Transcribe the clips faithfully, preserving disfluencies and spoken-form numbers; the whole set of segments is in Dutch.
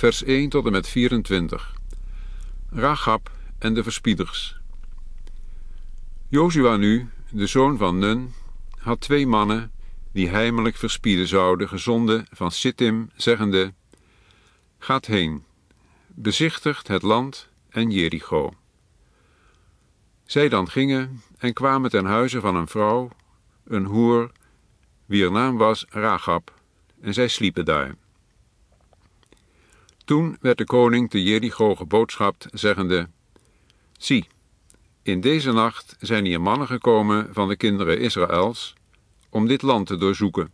vers één tot en met vierentwintig. Rachab en de verspieders. Jozua nu, de zoon van Nun, had twee mannen die heimelijk verspieden zouden, gezonden van Sittim, zeggende: Gaat heen, bezichtigt het land en Jericho. Zij dan gingen en kwamen ten huize van een vrouw, een hoer, wier naam was Rachab, en zij sliepen daar. Toen werd de koning te Jericho geboodschapt, zeggende: Zie, in deze nacht zijn hier mannen gekomen van de kinderen Israëls, om dit land te doorzoeken.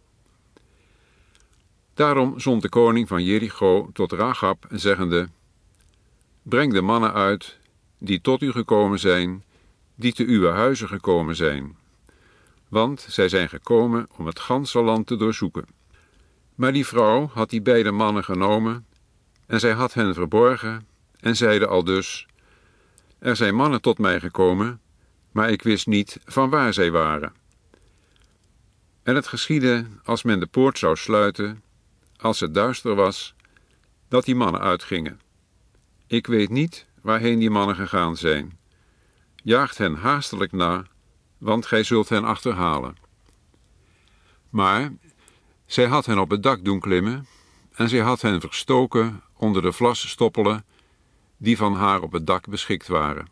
Daarom zond de koning van Jericho tot Rachab, zeggende: Breng de mannen uit, die tot u gekomen zijn, die te uw huizen gekomen zijn. Want zij zijn gekomen om het ganse land te doorzoeken. Maar die vrouw had die beide mannen genomen, en zij had hen verborgen, en zeide aldus: Er zijn mannen tot mij gekomen, maar ik wist niet van waar zij waren. En het geschiedde, als men de poort zou sluiten, als het duister was, dat die mannen uitgingen. Ik weet niet waarheen die mannen gegaan zijn. Jaagt hen haastelijk na, want gij zult hen achterhalen. Maar zij had hen op het dak doen klimmen, en zij had hen verstoken onder de vlasstoppelen die van haar op het dak beschikt waren.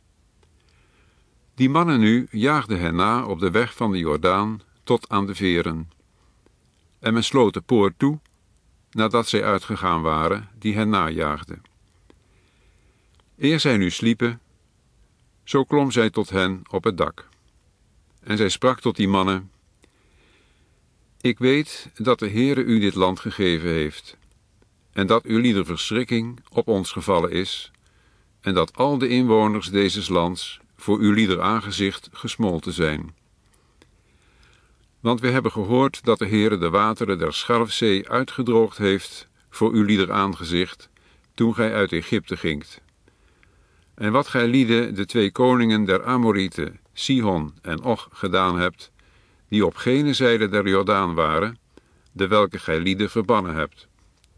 Die mannen nu jaagden hen na op de weg van de Jordaan tot aan de veren. En men sloot de poort toe, nadat zij uitgegaan waren, die hen najaagden. Eer zij nu sliepen, zo klom zij tot hen op het dak. En zij sprak tot die mannen: Ik weet dat de Heere u dit land gegeven heeft, en dat uw lieder verschrikking op ons gevallen is, en dat al de inwoners dezes lands voor uw lieder aangezicht gesmolten zijn. Want we hebben gehoord dat de Heere de wateren der Schelfzee uitgedroogd heeft voor uw lieder aangezicht, toen gij uit Egypte gingt. En wat gij lieden de twee koningen der Amorieten, Sihon en Og, gedaan hebt, die op gene zijde der Jordaan waren, de welke gij lieden verbannen hebt.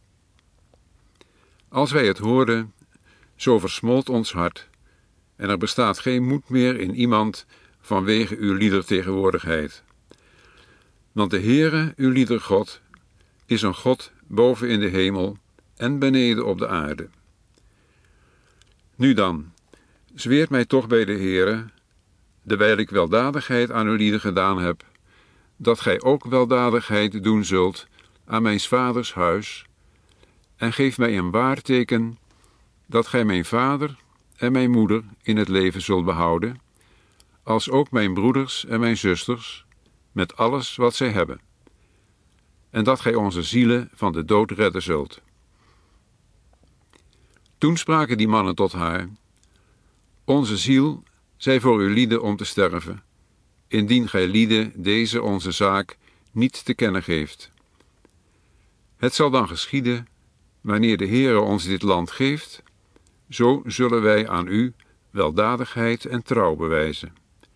Als wij het hoorden, zo versmolt ons hart, en er bestaat geen moed meer in iemand vanwege uw liedertegenwoordigheid. Want de Heere, uw liedergod, is een God boven in de hemel en beneden op de aarde. Nu dan, zweert mij toch bij de Heere, dewijl ik weldadigheid aan uw lieden gedaan heb, dat gij ook weldadigheid doen zult aan mijns vaders huis, en geef mij een waarteken dat gij mijn vader en mijn moeder in het leven zult behouden, als ook mijn broeders en mijn zusters, met alles wat zij hebben, en dat gij onze zielen van de dood redden zult. Toen spraken die mannen tot haar: Onze ziel zij voor uw lieden om te sterven, indien gij lieden deze onze zaak niet te kennen geeft. Het zal dan geschieden, wanneer de Heere ons dit land geeft, zo zullen wij aan u weldadigheid en trouw bewijzen.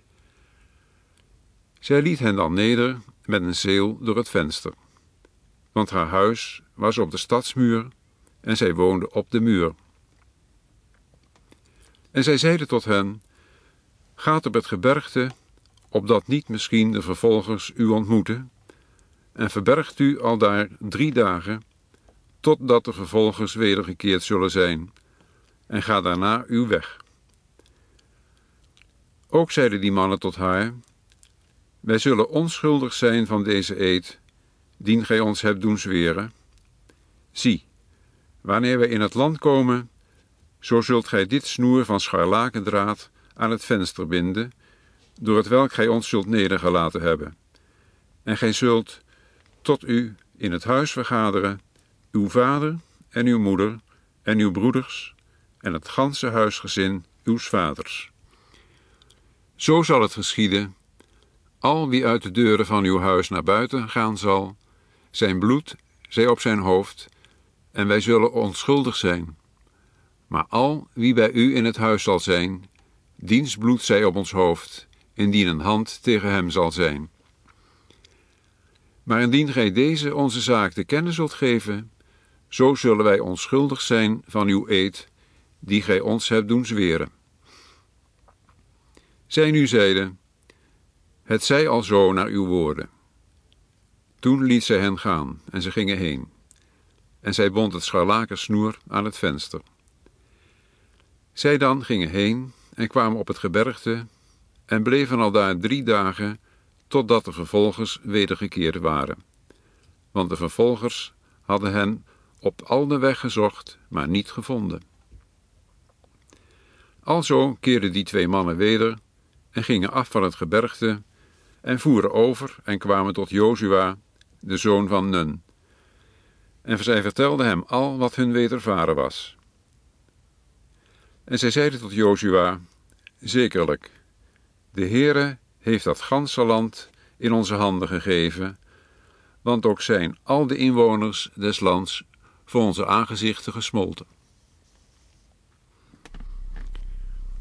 Zij liet hen dan neder met een zeel door het venster, want haar huis was op de stadsmuur en zij woonde op de muur. En zij zeiden tot hen: Gaat op het gebergte, opdat niet misschien de vervolgers u ontmoeten, en verbergt u aldaar drie dagen, totdat de vervolgers wedergekeerd zullen zijn, en ga daarna uw weg. Ook zeiden die mannen tot haar: Wij zullen onschuldig zijn van deze eed, dien gij ons hebt doen zweren. Zie, wanneer wij in het land komen, zo zult gij dit snoer van scharlakendraad aan het venster binden, door het welk gij ons zult nedergelaten hebben. En gij zult tot u in het huis vergaderen, uw vader en uw moeder en uw broeders en het ganse huisgezin uws vaders. Zo zal het geschieden: al wie uit de deuren van uw huis naar buiten gaan zal, zijn bloed zij op zijn hoofd, en wij zullen onschuldig zijn. Maar al wie bij u in het huis zal zijn, diens bloed zij op ons hoofd, indien een hand tegen hem zal zijn. Maar indien gij deze onze zaak te kennen zult geven, zo zullen wij onschuldig zijn van uw eed, die gij ons hebt doen zweren. Zij nu zeiden, het zij al zo naar uw woorden. Toen liet zij hen gaan en ze gingen heen. En zij bond het scharlakensnoer aan het venster. Zij dan gingen heen en kwamen op het gebergte en bleven al daar drie dagen, totdat de vervolgers wedergekeerd waren. Want de vervolgers hadden hen op al de weg gezocht, maar niet gevonden. Alzo keerden die twee mannen weder en gingen af van het gebergte en voeren over en kwamen tot Jozua, de zoon van Nun. En zij vertelden hem al wat hun wedervaren was. En zij zeiden tot Jozua, zekerlijk, de Heere heeft dat ganse land in onze handen gegeven, want ook zijn al de inwoners des lands voor onze aangezichten gesmolten.